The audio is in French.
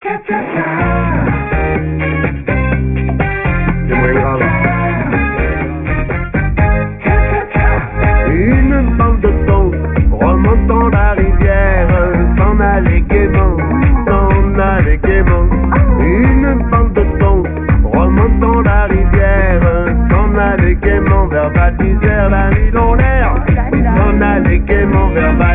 C'est moins grave. Une bande de thon remontant la rivière, s'en allait gaiement, s'en allait gaiement. Une bande de thon remontant la rivière, s'en allait gaiement vers Val d'Isère, la nuit dans l'air, s'en allait gaiement vers Val